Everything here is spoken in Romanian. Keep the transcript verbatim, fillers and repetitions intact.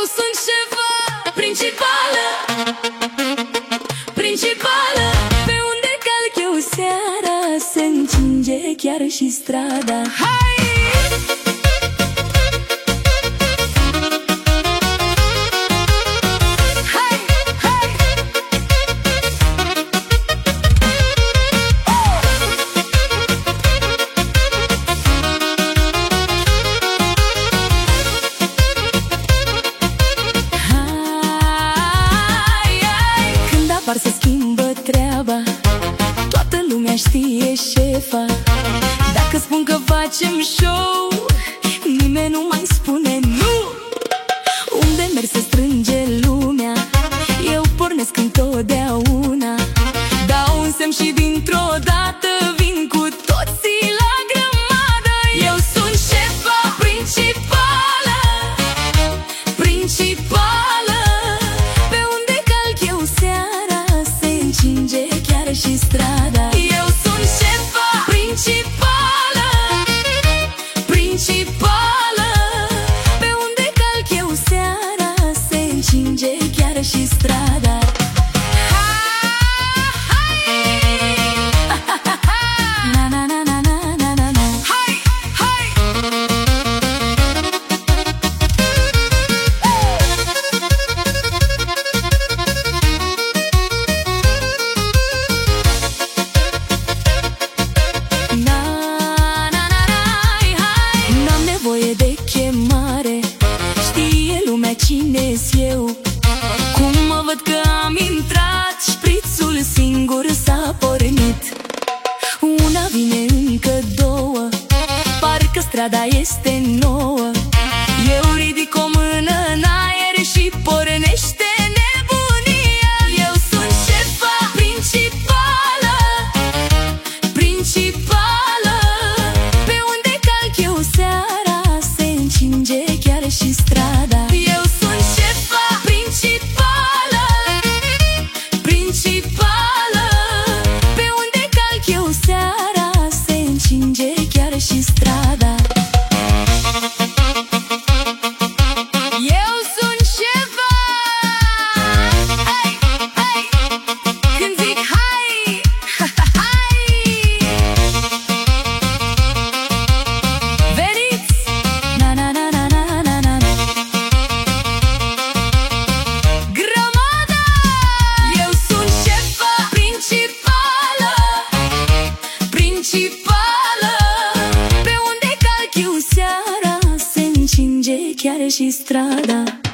sunt șefa principală, principală. Pe unde calc eu seara, se încinge chiar și strada. Hai! Par să schimbă treaba, toată lumea știe șefa. Dacă spun că facem show, nimeni nu mai spune nu. Unde merg se strânge lumea, eu pornesc întotdeauna. Dau un semn și dintr-o dată vin cu toții la grămadă. Eu sunt șefa principală, principală. Pe unde calc eu seara, se încinge chiar și strada. Eu sunt șefa principală, principală. Pe unde calc eu seara, se încinge chiar și strada. De chemare, știe lumea cine-s eu. Cum mă văd că am intrat, șprițul singur s-a pornit. Una vine, încă două, parcă strada este nouă. Eu ridic o mână în aer și pornește nebunia. Eu sunt șefa principală, principală. Pe unde calc eu seara, se încinge chiar și strada. Eu sunt șefa principală, principală. Pe unde calc eu seara, se încinge chiar și strada. Eu sunt șefa. Hai, hai. Când zic hai, hai. Veniți! Na na na na na na na. Grămadă! Eu sunt șefa principală, principală. Pe unde calc eu seara, se încinge chiar și strada.